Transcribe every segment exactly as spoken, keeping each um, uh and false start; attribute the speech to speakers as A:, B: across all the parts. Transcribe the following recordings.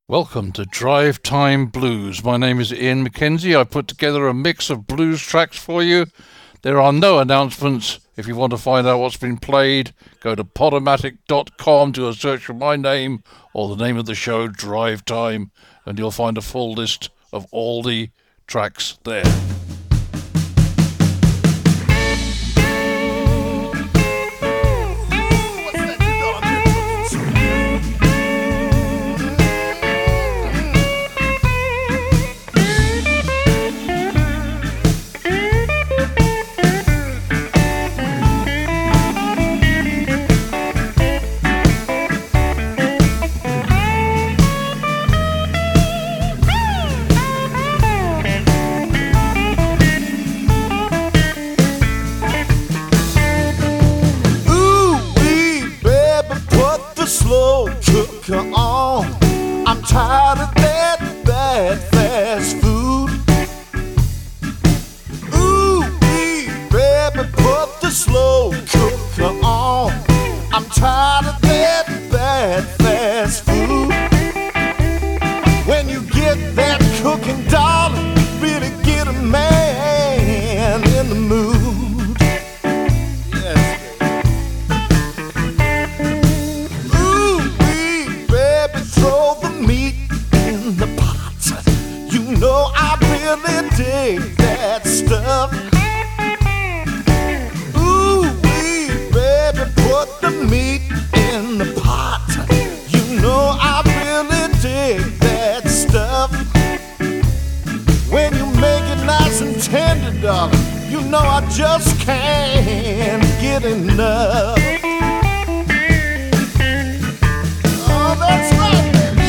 A: Welcome to Drive Time Blues. My name is Ian McKenzie. I put together a mix of blues tracks for you. There are no announcements. If you want to find out what's been played, go to podomatic dot com, do a search for my name or the name of the show, Drive Time, and you'll find a full list of all the tracks there.
B: Come on, I'm tired of that bad fast food. Ooh, wee, baby, put the slow cooker on. I'm tired of that bad fast food. When you get that cooking, darling, really get a man in the mood. Dig that stuff. Ooh, wee, baby, put the meat in the pot. You know I really dig that stuff. When you make it nice and tender, darling, you know I just can't get enough. Oh, that's right.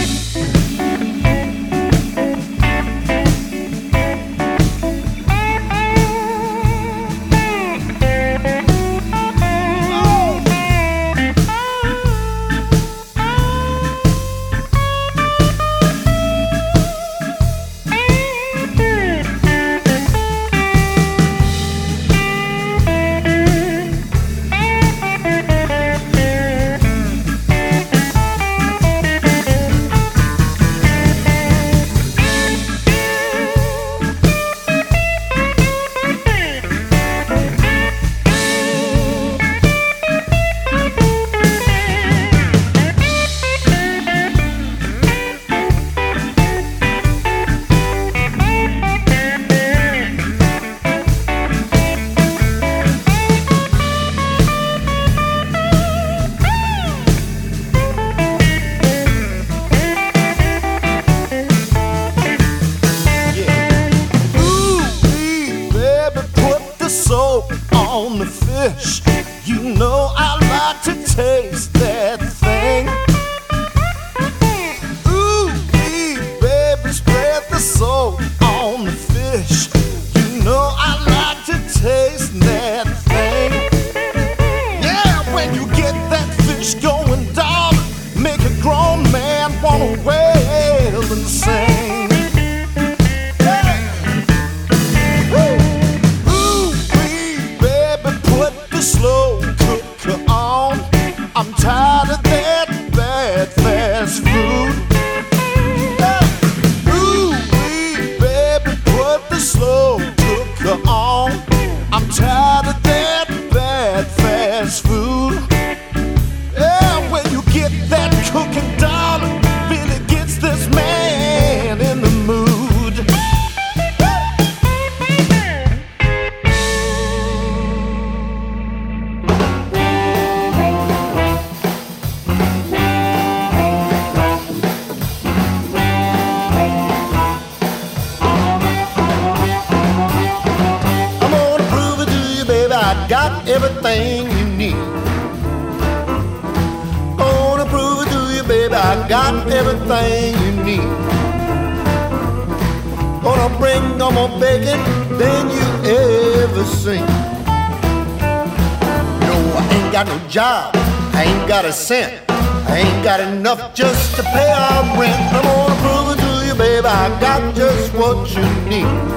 B: You know I like to taste that thing. Ooh, wee, baby, spread the salt on the fish. You know I like to taste that thing. Yeah, when you get that fish going, darling, make a grown man wanna wail and sing. Slow cooker on. I'm tired of that bad fast food. Hey. Ooh, wee, baby, put the slow cooker on. I'm tired of that bad fast food. Yeah, when you get that cooking, darling, really gets this man in the mood. Got everything you need. Gonna prove it to you, baby, I got everything you need. Gonna bring no more bacon than you ever seen. No, I ain't got no job, I ain't got a cent, I ain't got enough just to pay our rent. I'm gonna prove it to you, baby, I got just what you need.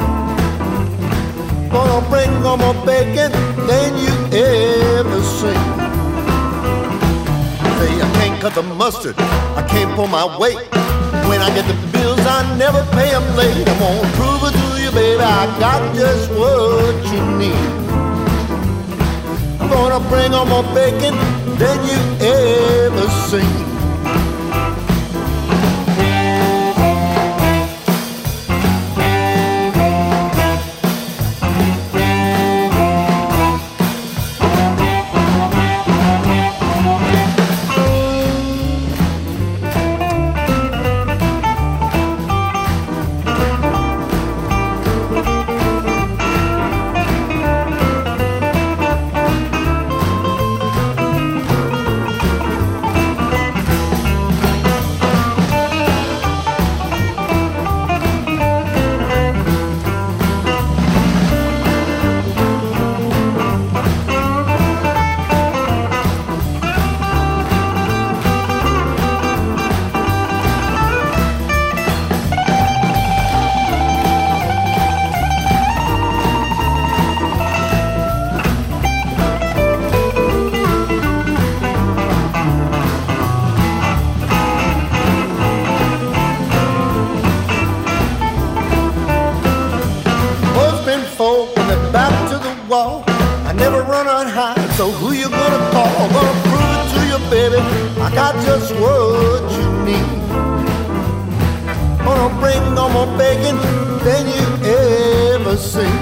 B: Gonna bring no more bacon than you ever seen. Say I can't cut the mustard, I can't pull my weight. When I get the bills, I never pay them late. I'm gonna prove it to you, baby, I got just what you need. I'm gonna bring on more bacon than you ever seen. So who you gonna call? Gonna prove it to you, baby, I got just what you need. Gonna bring no more bacon than you ever seen.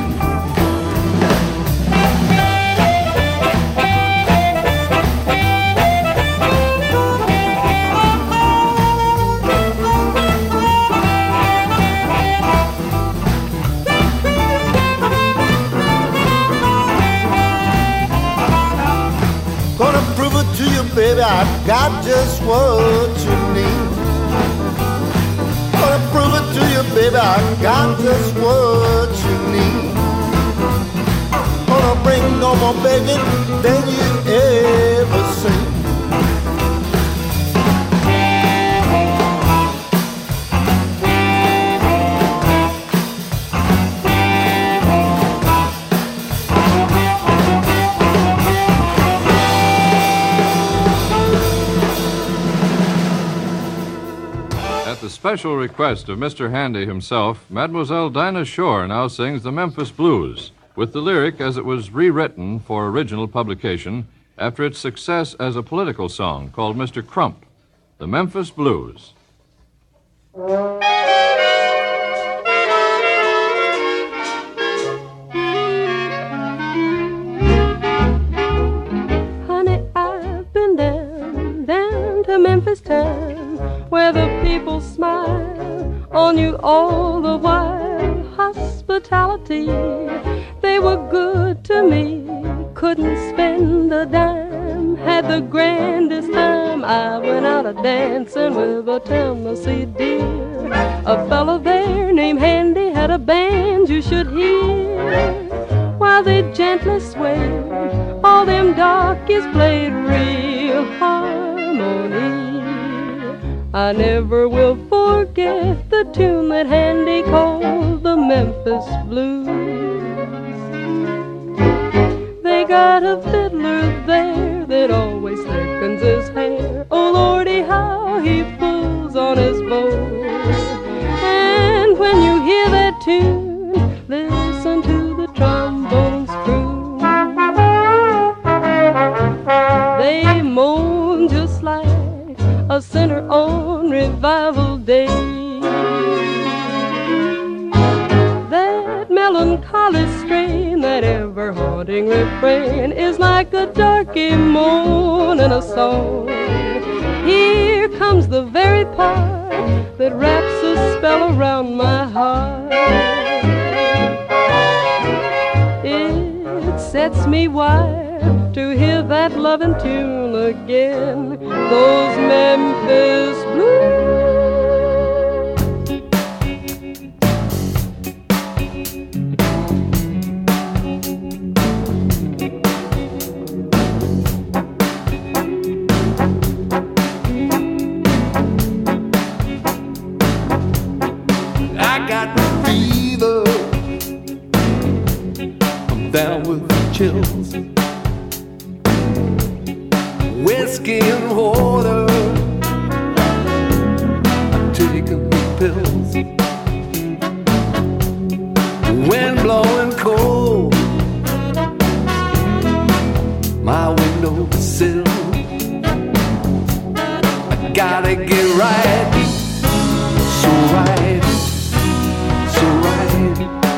B: Baby, I've got just what you need. Gonna prove it to you, baby, I've got just what you need. Gonna bring no more bacon than you ever seen.
C: At the special request of Mister Handy himself, Mademoiselle Dinah Shore now sings the Memphis Blues, with the lyric as it was rewritten for original publication after its success as a political song called Mister Crump, the Memphis Blues.
D: Honey, I've been down, down to Memphis town, where the people smile on you all the while. Hospitality, they were good to me. Couldn't spend a dime, had the grandest time. I went out a dancing with a Tennessee dear. A fellow there named Handy had a band you should hear. While they gently swayed, all them darkies played real harmony. I never will forget the tune that Handy called the Memphis Blues. They got a fiddler there that always thickens his hair. Oh, Lordy, how he pulls on his bow. And when you hear that tune, listen to the trombones croon. They moan just like a sinner on revival day. That melancholy strain, that ever-haunting refrain, is like a darky moan in a song. Here comes the very part that wraps a spell around my heart. It sets me wild to hear that loving tune again, those Memphis Blues.
B: I got the fever, I'm down with the chills. Whiskey and water, I take 'em
E: pills. Wind blowing cold, my windowsill. I gotta get right, so right, so right.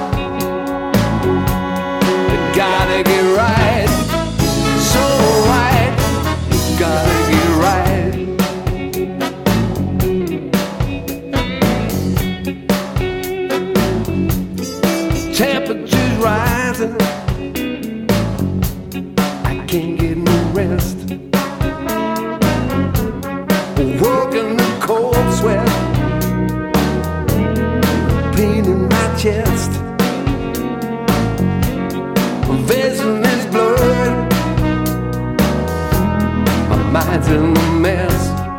E: I gotta get right, so right. Gotta get right. Temperature's rising, I can't get no rest. Working the cold sweat, pain in my chest. Vision is blurred, my mind's in a mess.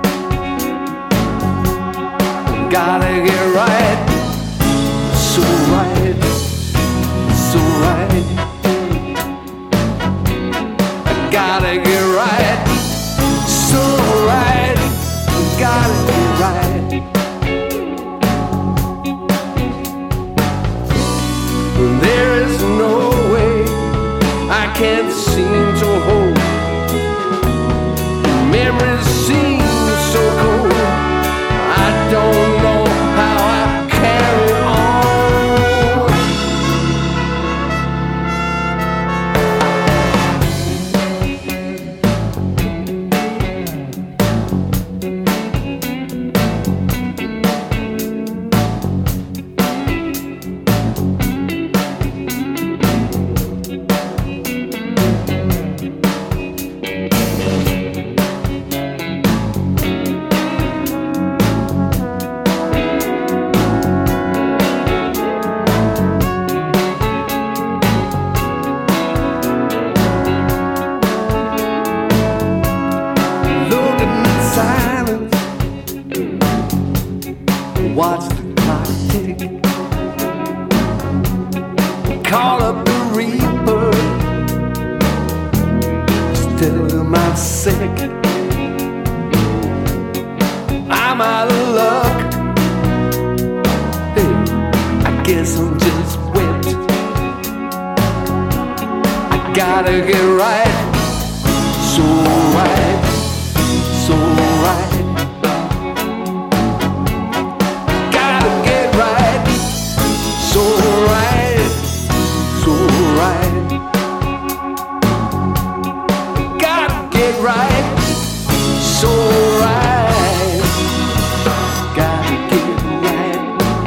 E: Gotta get right, so right, so right. I gotta get right, so right. Gotta get right. There is no way I can't seem to hold. Memories seem so cold. I don't know how I carry on. Watch the clock tick. Call up the reaper, just tell him I'm sick. I'm out of luck. Hey, I guess I'm just wet. I gotta get right, so right, so right. So right, so right. Gotta get right, so right. Gotta get right.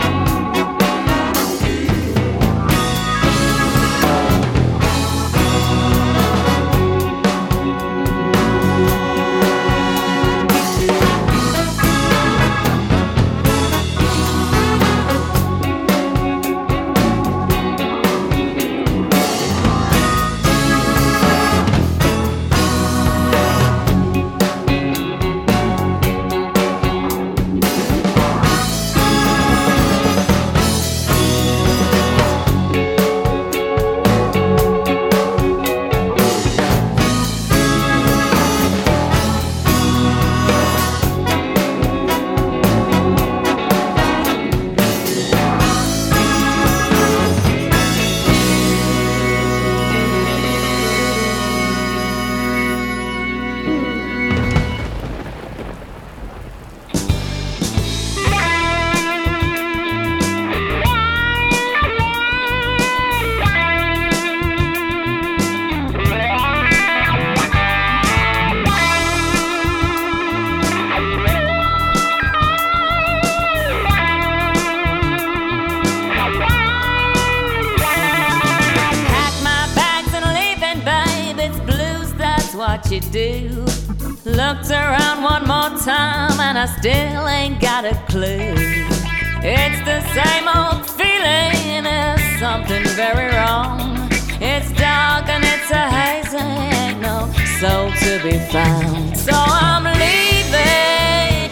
F: What you do. Looked around one more time and I still ain't got a clue. It's the same old feeling, there's something very wrong. It's dark and it's a haze, ain't no soul to be found. So I'm leaving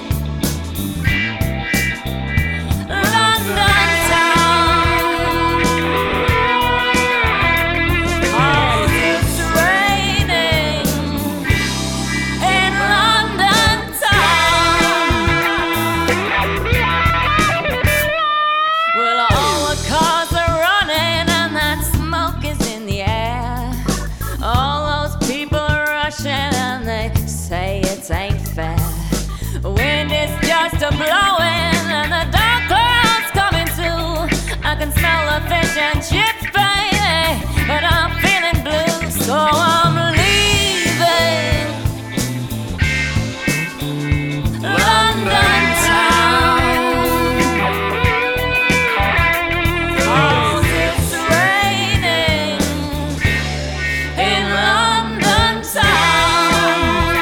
F: London town. Oh, it's raining in London town. chips, baby, but I'm feeling blue, so I'm leaving London town. 'Cause it's raining in London town.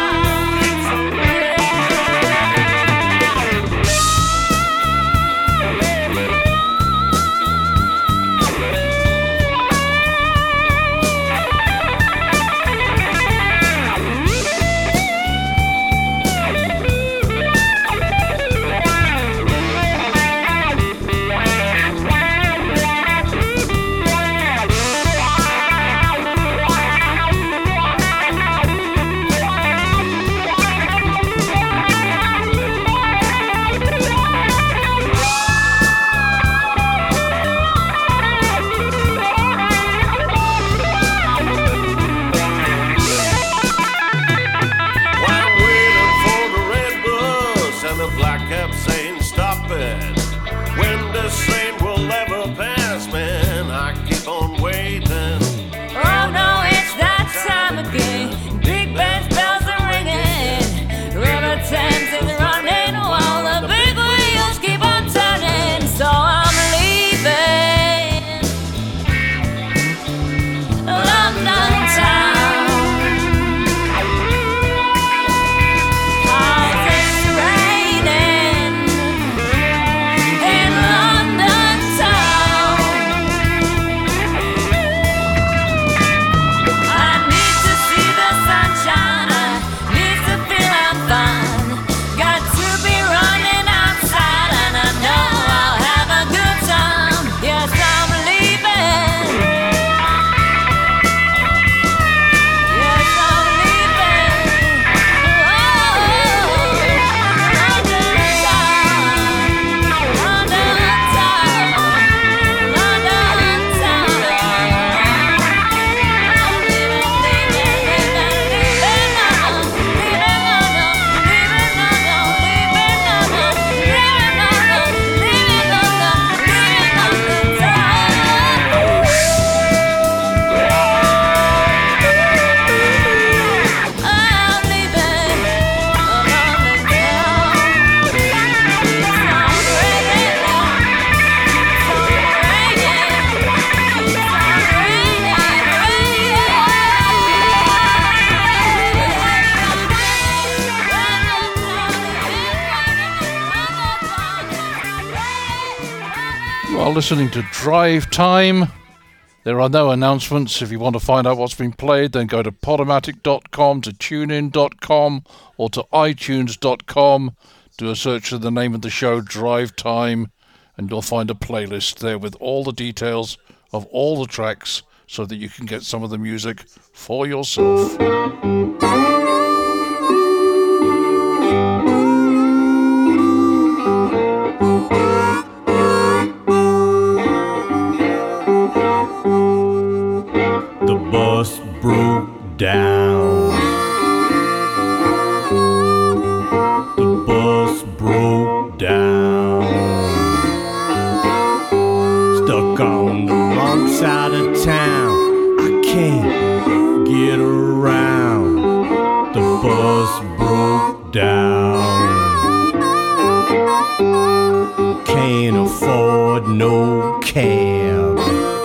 G: While waiting for the red bus and the black cab saying stop it. When this train will ever pass, man, I keep on waiting.
F: Oh no, it's that time again. Big band's bells are ringing. River Thames is running while the big wheels keep on turning. So I'm leaving London town. 'Cause it's raining in London town. I need to see the sunshine. I need to feel I'm fine. Got to be running outside, and I know I'll have a good time. Yes, I'm leaving. Yes, I'm leaving. Oh, London town. London town. London town.
A: You are listening to Drive Time. There are no announcements. If you want to find out what's been played, then go to podomatic dot com, to tunein dot com, or to itunes dot com. Do a search for the name of the show, Drive Time, and you'll find a playlist there with all the details of all the tracks so that you can get some of the music for yourself.
E: The bus broke down. The bus broke down. Stuck on the wrong side of town. I can't get around. The bus broke down. Can't afford no cab.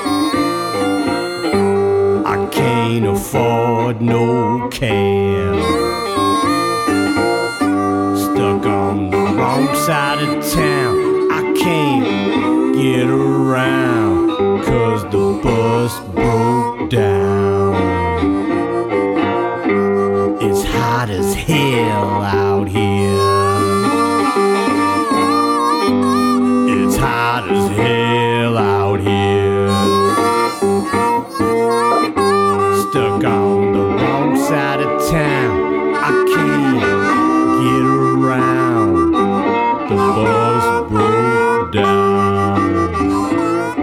E: I can't afford no cab. Stuck on the wrong side of town. I can't get around, 'cause the bus broke down. It's hot as hell out here. It's hot as hell out here. Stuck on the wrong side of town. I can't get around. The bus broke down.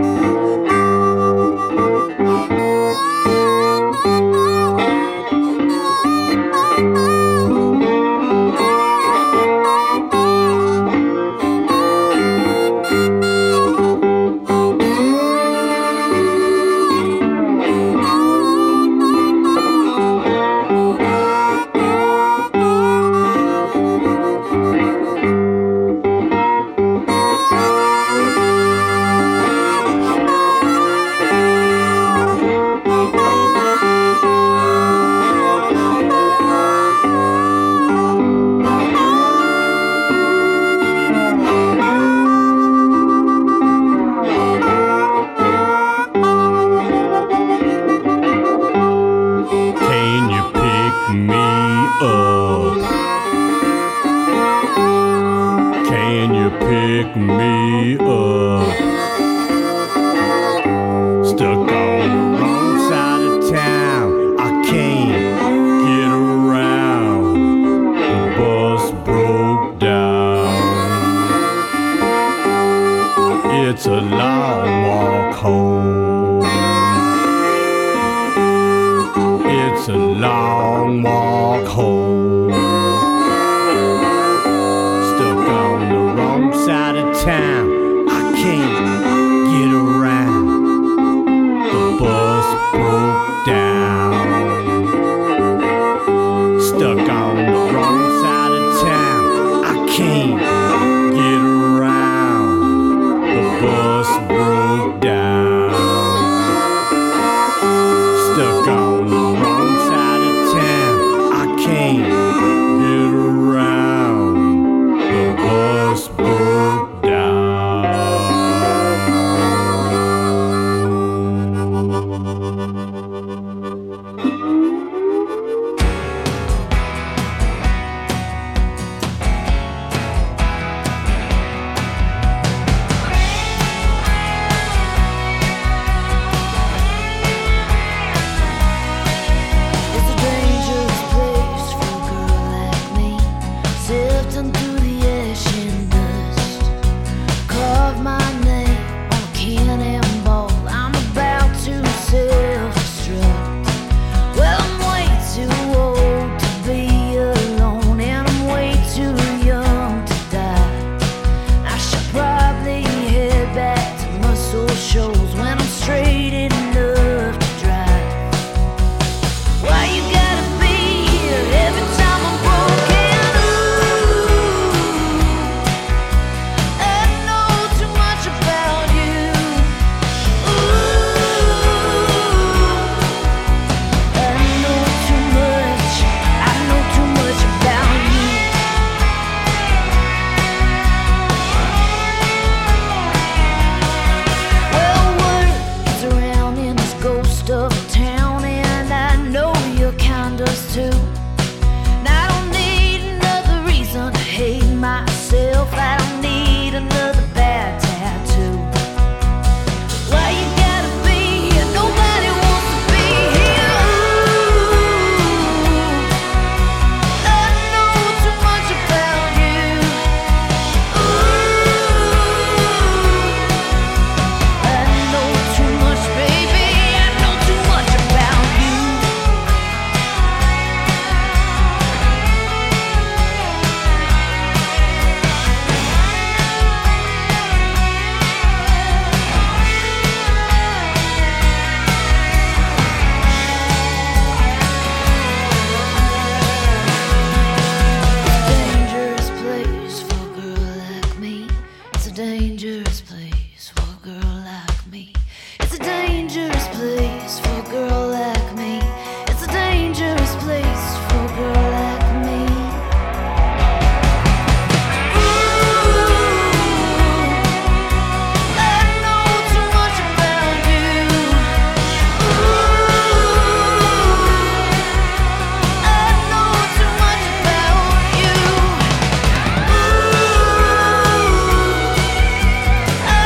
E: me up. Stuck on the wrong side of town, I can't get around. The bus broke down. It's a long walk home. It's a long walk home. Stuck on the wrong side of town, I can't get around. The bus broke down. Stuck on the wrong side of town, I can't get around. The bus broke down. Stuck on the wrong side of town, I can't get around. The bus broke down.
H: It's a dangerous place for a girl like me, sifting through the ashen dust. Carve my name on a cannonball. I'm about to self-destruct. Well, I'm way too old to be alone, and I'm way too young to die. I should probably head back to Muscle Shoals when I'm straight enough to drive. Why you gotta be here every time I'm broken? Ooh, I know too much about you. Ooh, I know too much. I know too much about you. Well, word is around in this ghost of a town, and I know your kind does too. And I don't need another reason to hate myself. I don't need another bad tattoo. Why you gotta be here? Nobody wants to be here. Ooh, I know too much about you. Ooh, I know too much, baby. I know too much about you. Dangerous place for a girl like me. It's a dangerous place for a girl like me. It's a dangerous place for a girl like me. It's a dangerous place for a girl like me. Ooh, I know too much about you. Ooh, I know too much about you. Ooh, I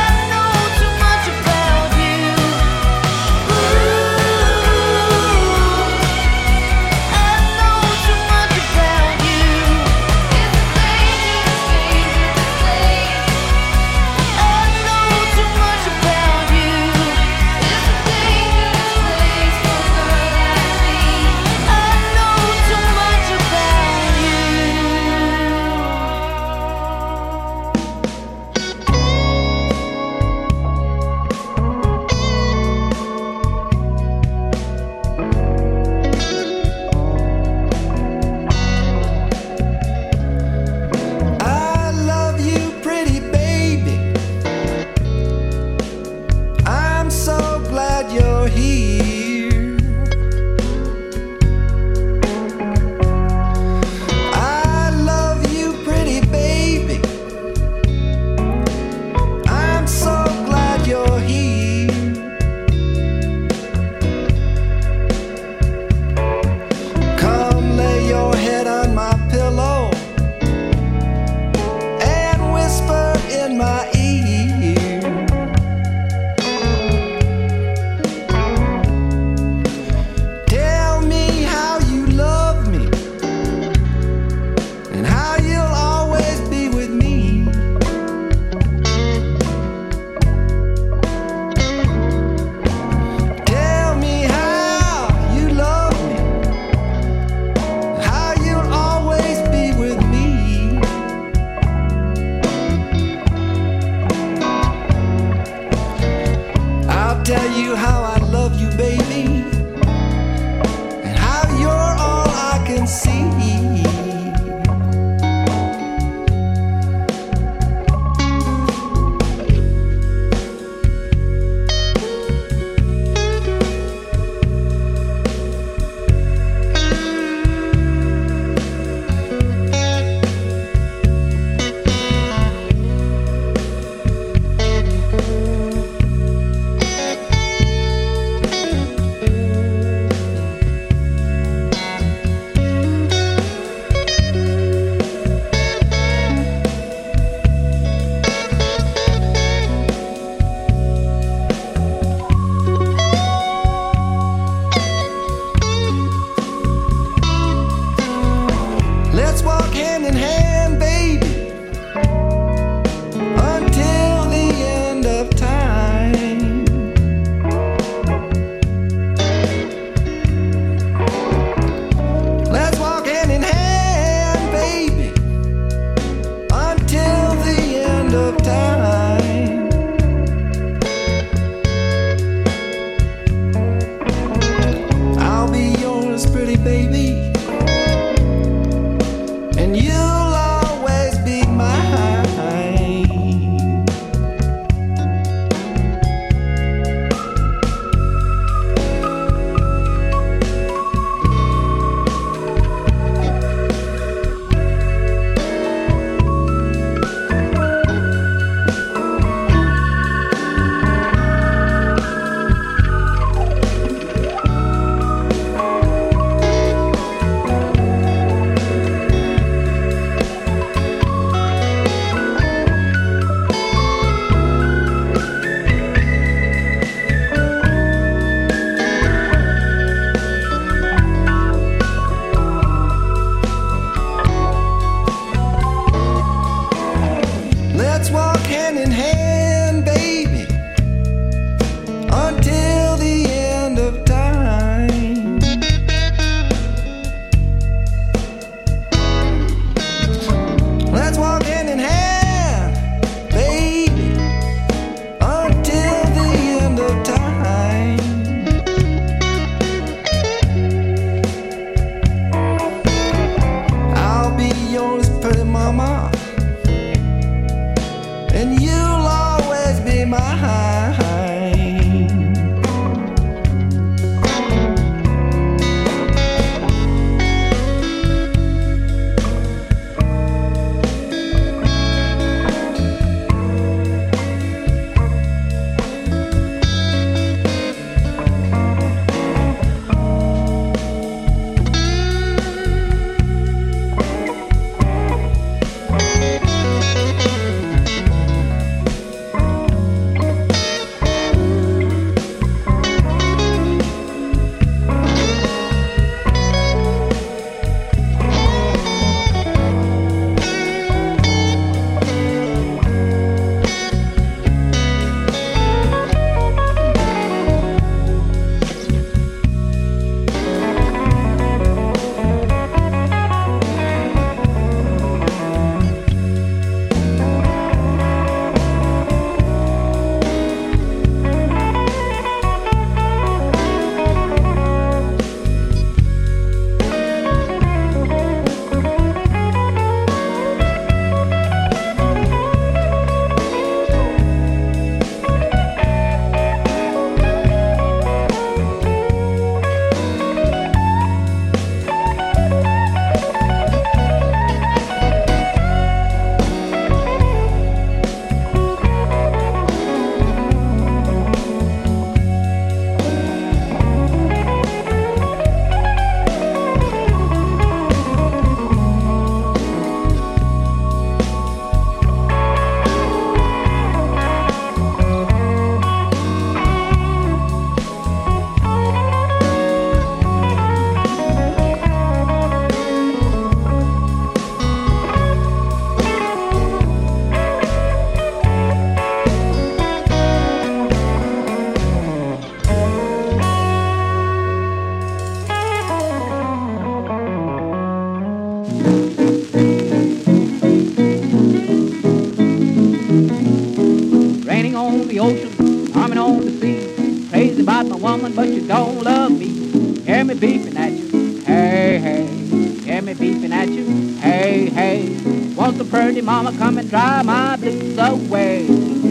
I: ocean, arming on the sea. Crazy about my woman, but you don't love me. Hear me beeping at you, hey, hey. Hear me beeping at you, hey, hey. Want some pretty mama, come and dry my blues away.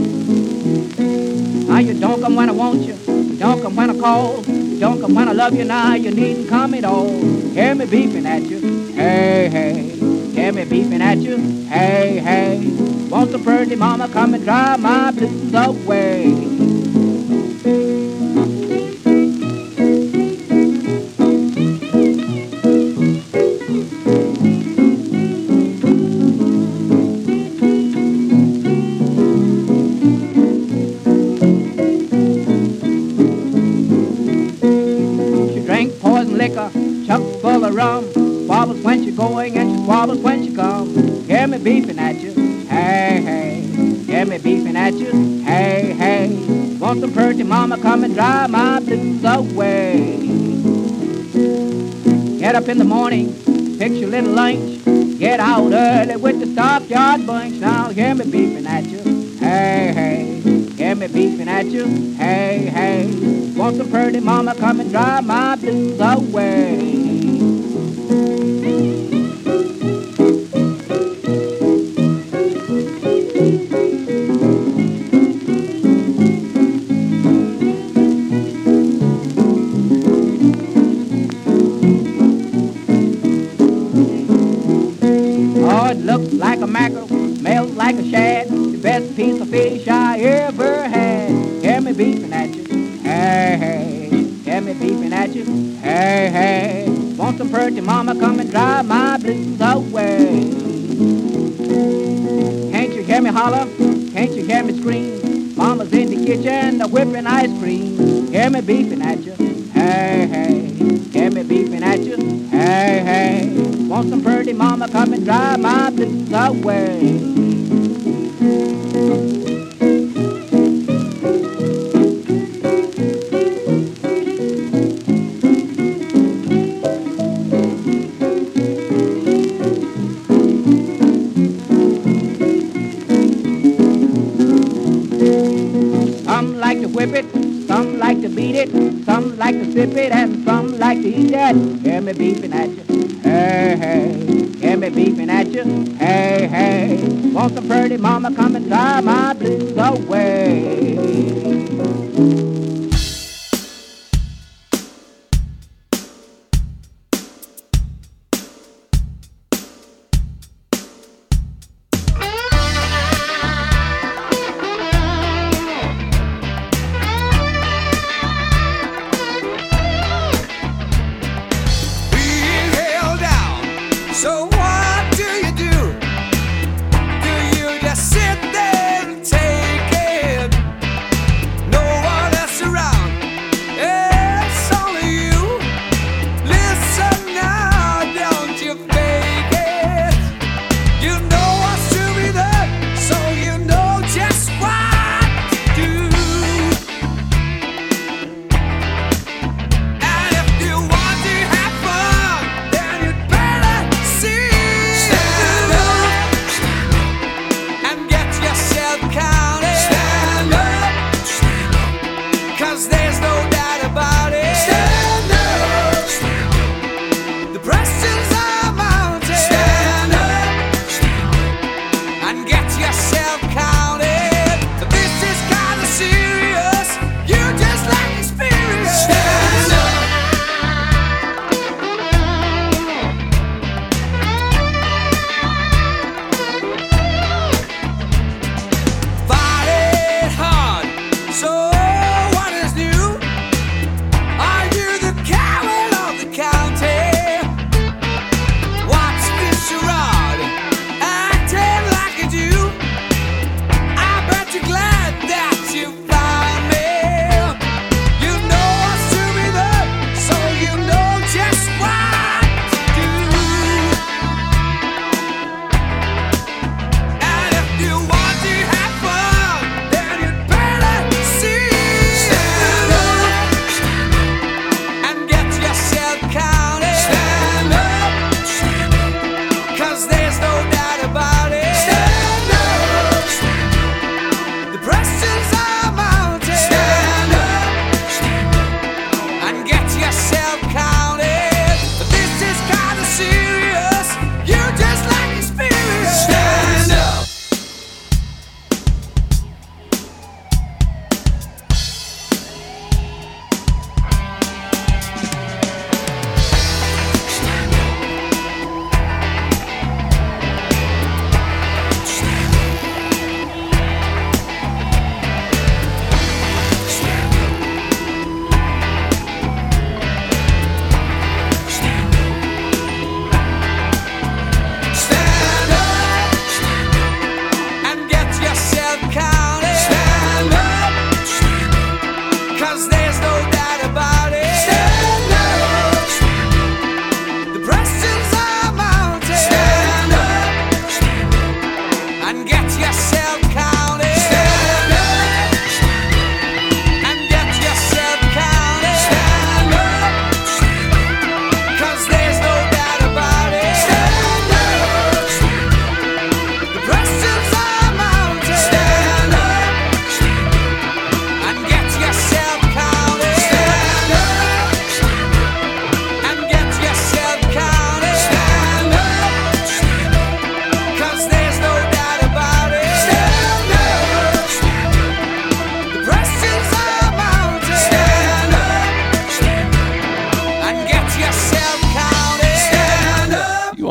I: Now you don't come when I want you, you don't come when I call, you don't come when I love you, now you needn't come at all. Hear me beeping at you, hey, hey. Hear me beeping at you, hey, hey. Want some pretty mama, come and dry my blues away. Chuck full of rum, squabbles when she going and she squabbles when she come. Hear me beeping at you, hey, hey. Hear me beeping at you, hey, hey. Want some pretty mama, come and dry my blues away. Get up in the morning, fix your little lunch. Get out early with the stockyard bunch. Now hear me beeping at you, hey, hey. Hear me beeping at you, hey, hey. Want some pretty mama, come and dry my blues away. Oh, it looks like a mackerel, smells like a shad. The best piece of fish I ever had. Hear me beeping at you, hey, hey. Hear me beeping at you, hey, hey. Want some pretty mama, come and dry my blues away. Can't you hear me holler? Can't you hear me scream? Mama's in the kitchen, whipping ice cream. Hear me beeping at you, hey, hey. Hear me beeping at you, hey, hey. Want some pretty mama, come and dry my blues away. Whip it, some like to beat it, some like to sip it, and some like to eat it. Hear me beeping at you, hey, hey. Hear me beeping at you, hey, hey. Want some pretty mama, come and dry my blues away.
B: Sit there and take it.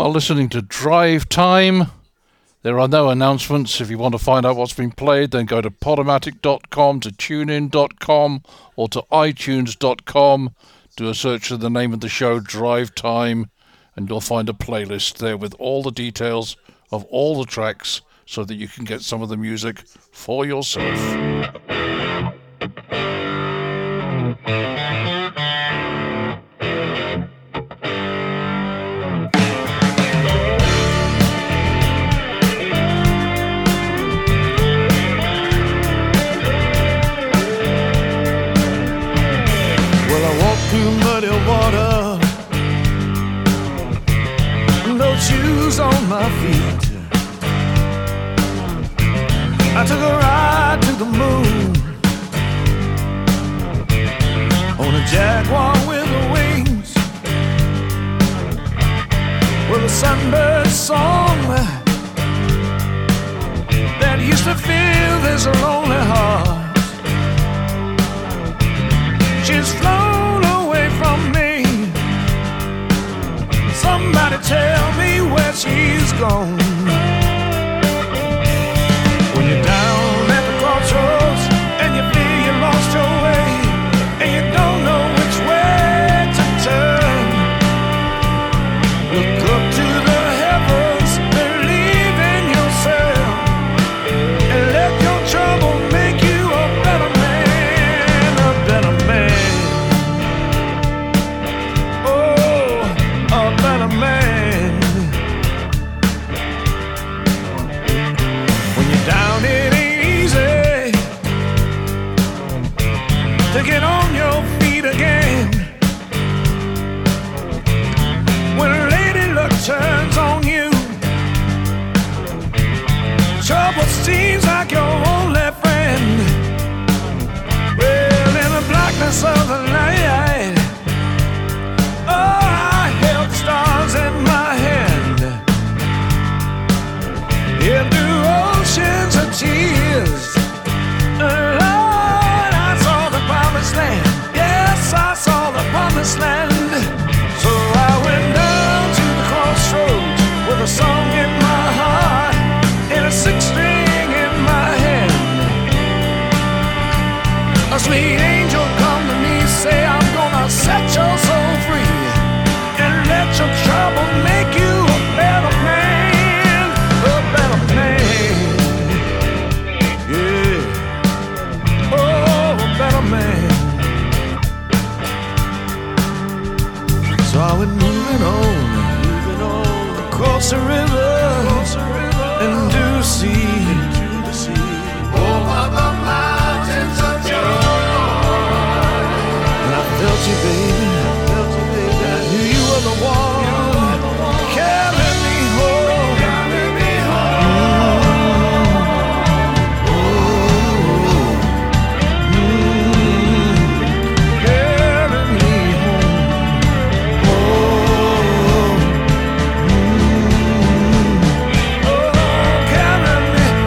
A: are listening to Drive Time. There are no announcements. If you want to find out what's been played, then go to podomatic dot com, to tunein dot com, or to itunes dot com. Do a search for the name of the show, Drive Time, and you'll find a playlist there with all the details of all the tracks so that you can get some of the music for yourself.
B: Through muddy water, no shoes on my feet. I took a ride to the moon on a Jaguar with the wings, with a sunbird song that used to fill this lonely heart. She's flown away from me. Somebody tell me where she's gone. When you're down at the crossroads and you feel you lost your way and you don't know which way to turn, look up to the heavens, believe in yourself, and let your trouble make you a better man, a better man. Man. When you're down, it ain't easy to get on your feet again. When a lady luck turns on you, trouble seems like your only friend. Well, in the blackness of the night, oh, stars in my hand, into oceans of tears. Lord, I saw the promised land. Yes, I saw the promised land. So I went down to the crossroads with a song in my heart and a six string in my hand. A sweet angel come to me, say I'm gonna set your soul free. Let your trouble make you a better man, a better man, yeah, oh, a better man. So I went moving on, moving on across the river, across the river and to sea, into the sea, over the mountains of joy. And I felt you, baby. The one carry me home, carry me home. Oh, mm, carry me home. Oh, mm, oh, carry me.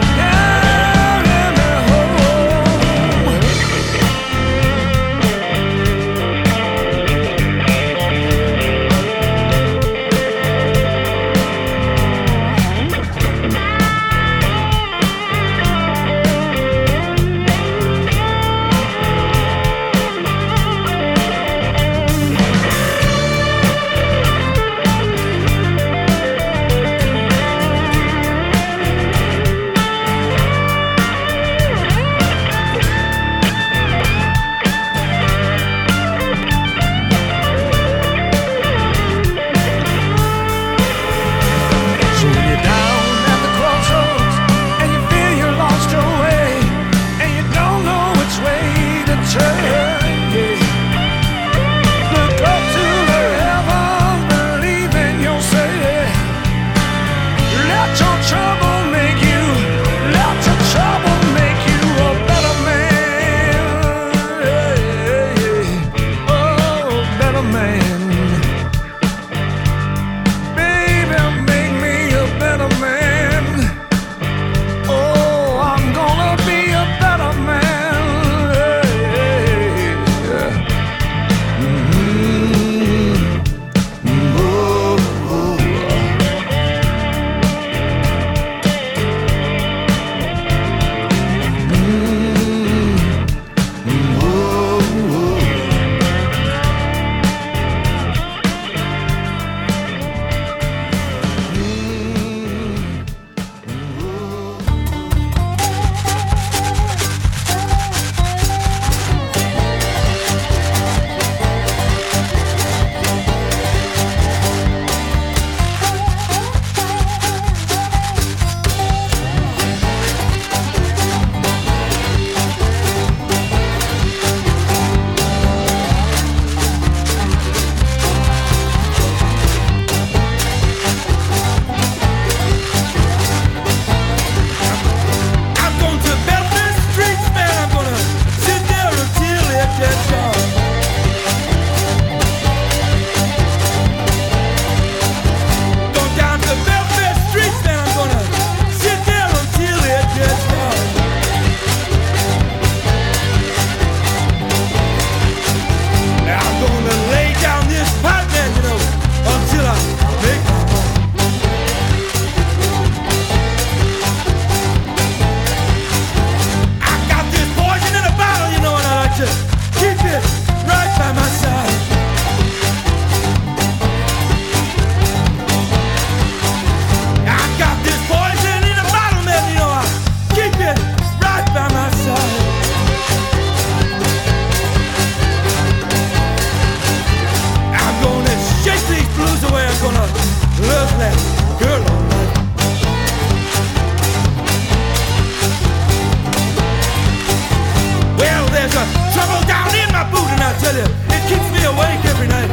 J: tell you, it keeps me awake every night.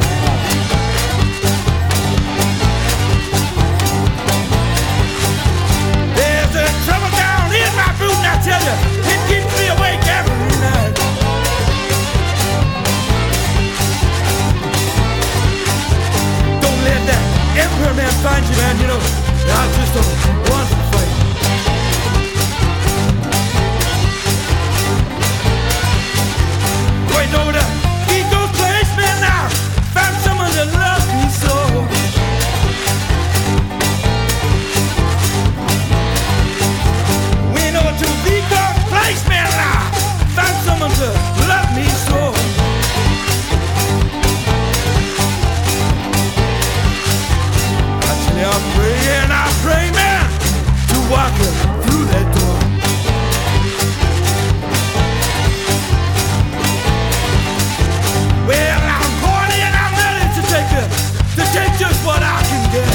J: There's a trouble down in my boot, and I tell you, it keeps me awake every night. Don't let that Emperor man find you, man, you know, I just don't want to fight. Going over to Eagle's place, man, now found someone that loves me so. Went over to Eagle's place, man, now found someone to love me so. Actually, I pray and I pray, man, to walk through that door. Well, I'm horny and I'm ready to take it, to take just what I can get.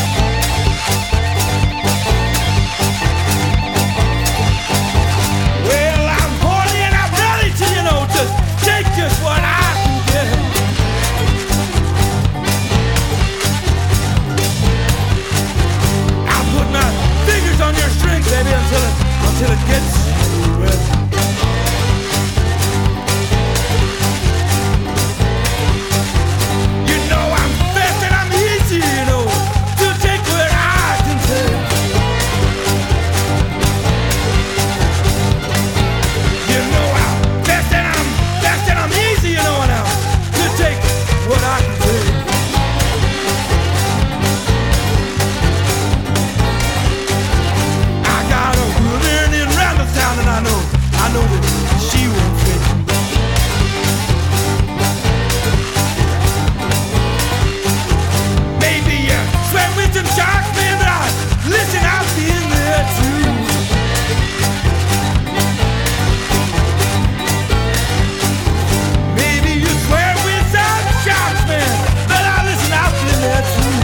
J: Well, I'm horny and I'm ready to, you know, just take just what I can get. I'll put my fingers on your string, baby, until it, until it gets wet. You know I'm fast and I'm easy, you know, to take where I can take. You know I'm fast and I'm fast and I'm easy, you know now, to take what I can take. I got a woman in Rambletown and I know, I know that she won't fit. Maybe you swam with some sharks, man, but I listen, I'll be in there too. Maybe you swam with some sharks, man, but I listen, I'll be in there too.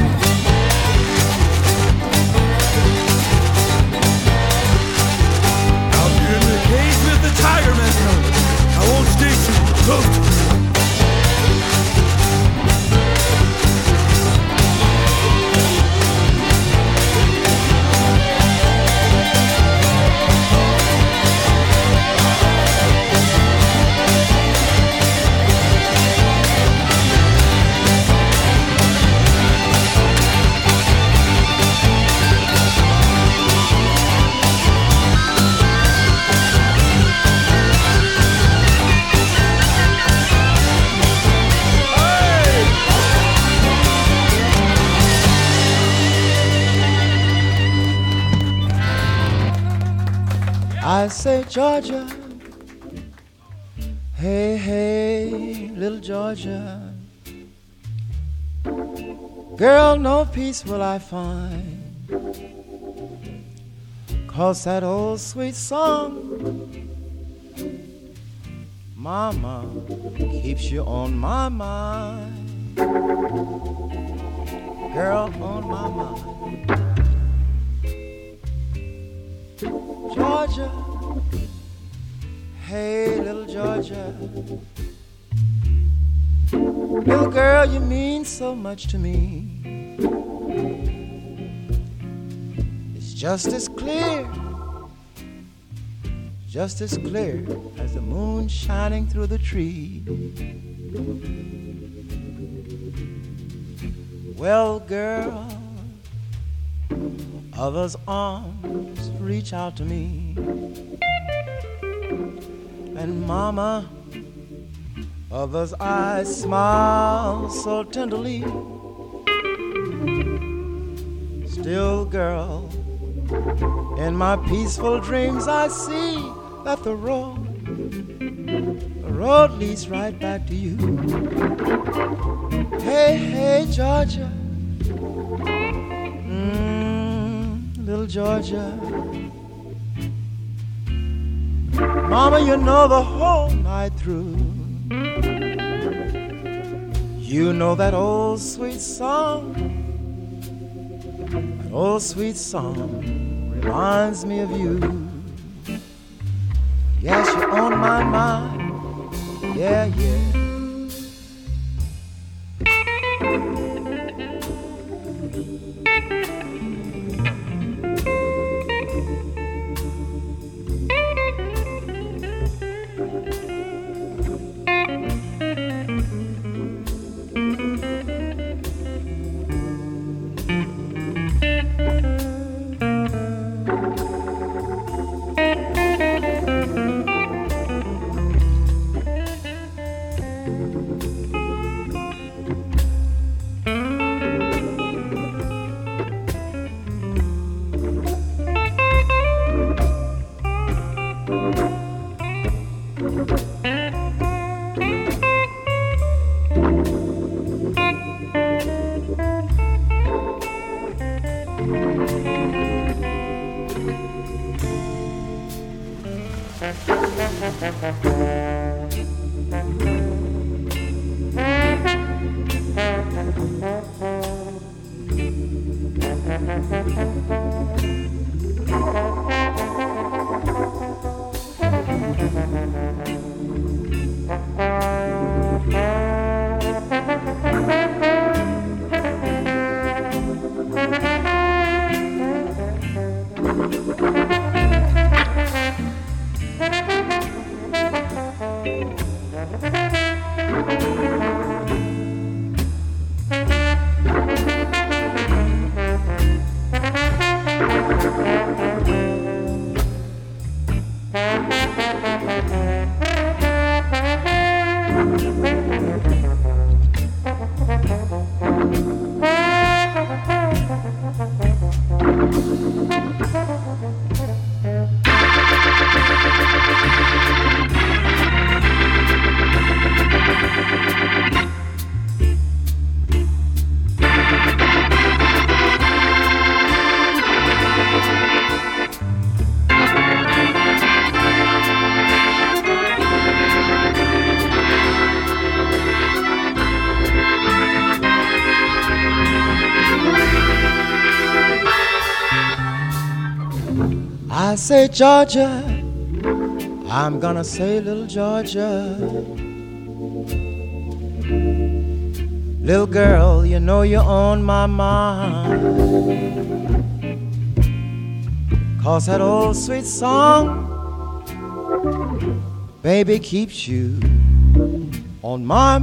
J: I'll be in the cage with the tiger, man, no, I won't stay too close to you.
B: I say, Georgia, hey, hey, little Georgia, girl, no peace will I find, 'cause that old sweet song, Mama, keeps you on my mind, girl, on my mind. Georgia, hey, little Georgia, little girl, you mean so much to me. It's just as clear, just as clear as the moon shining through the tree. Well, girl, others' arms reach out to me, and mama, others' eyes smile so tenderly. Still, girl, in my peaceful dreams I see that the road, the road leads right back to you. Hey, hey, Georgia, little Georgia, Mama, you know the whole night through, you know that old sweet song, that old sweet song reminds me of you. Yes, you're on my mind, yeah, yeah.
K: I say Georgia, I'm gonna say little Georgia. Little girl, you know you're on my mind. 'Cause that old sweet song, baby, keeps you on my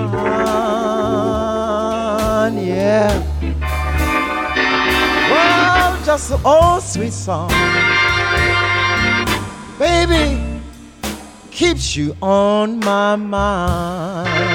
K: mind, yeah. Well, just an old sweet song, baby, keeps you on my mind.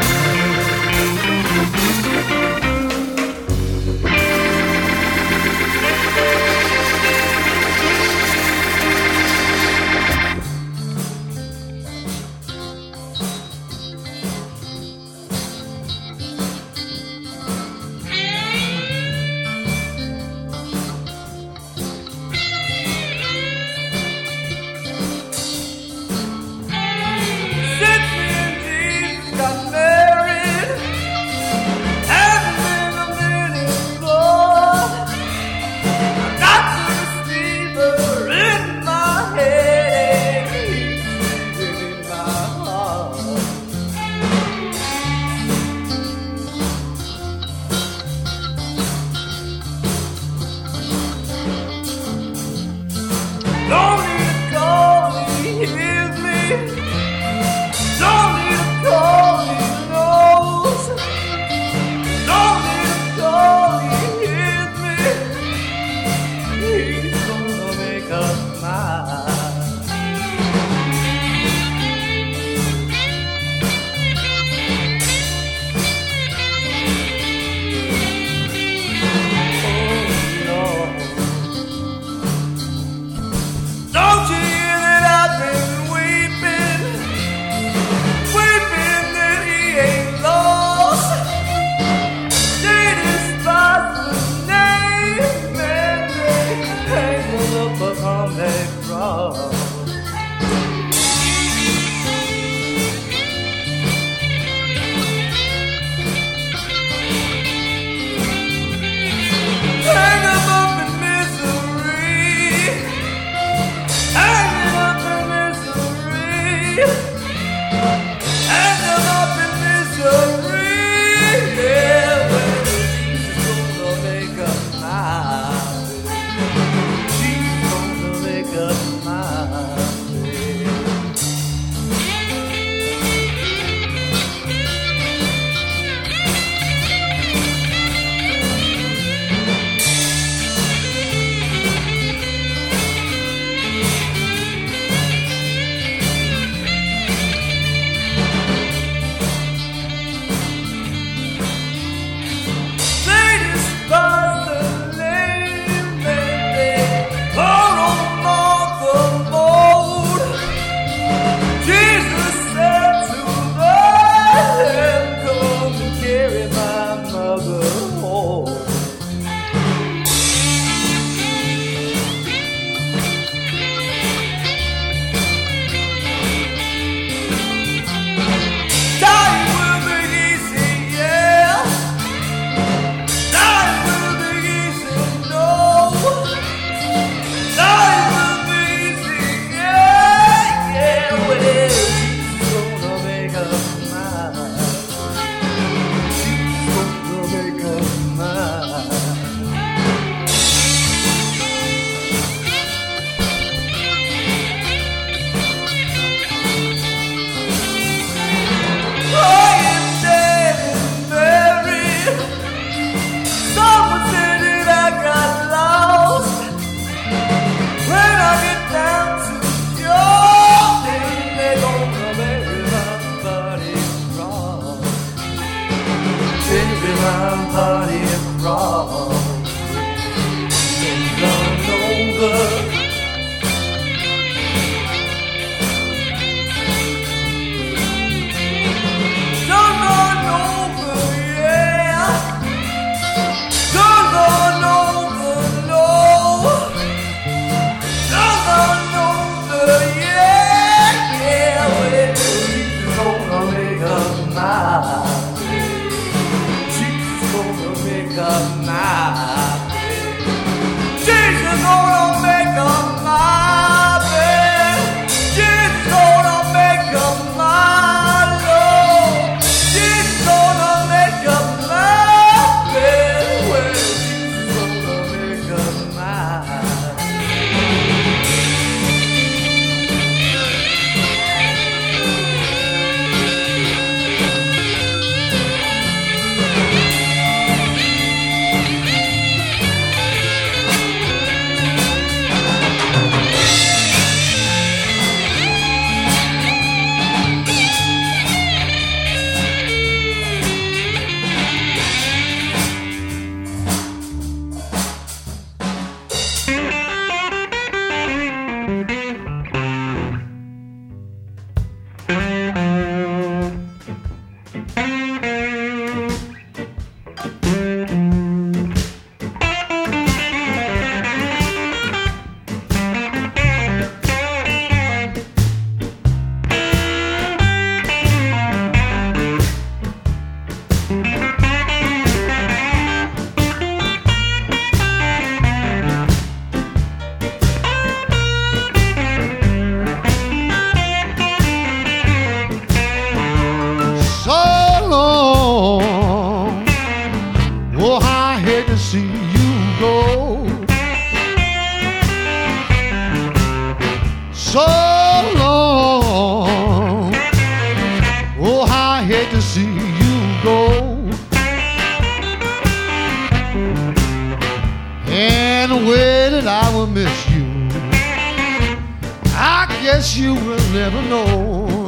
B: never know.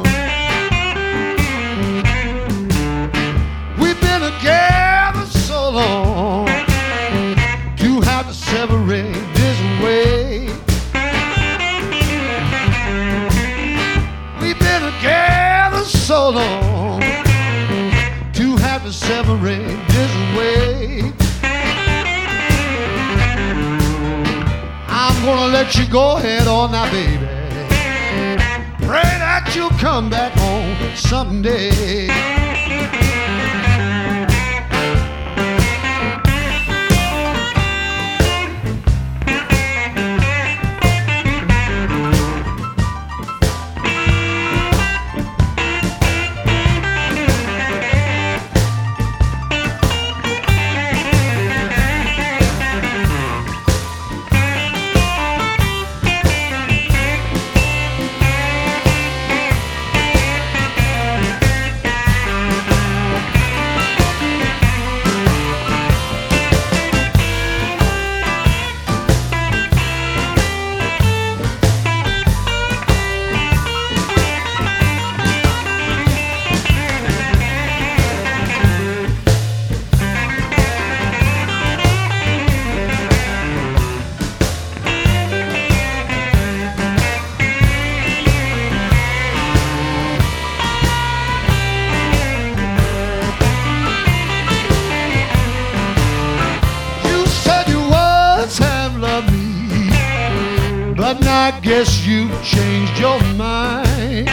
B: We've been together so long to have to separate this way. We've been together so long to have to separate this way. I'm gonna let you go ahead on now, baby. Pray that you'll come back home someday. But I guess you changed your mind.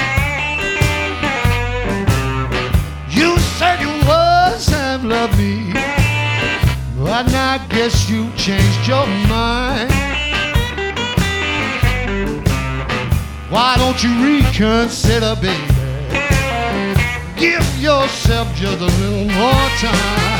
B: You said you was have loved me, but I guess you changed your mind. Why don't you reconsider, baby? Give yourself just a little more time.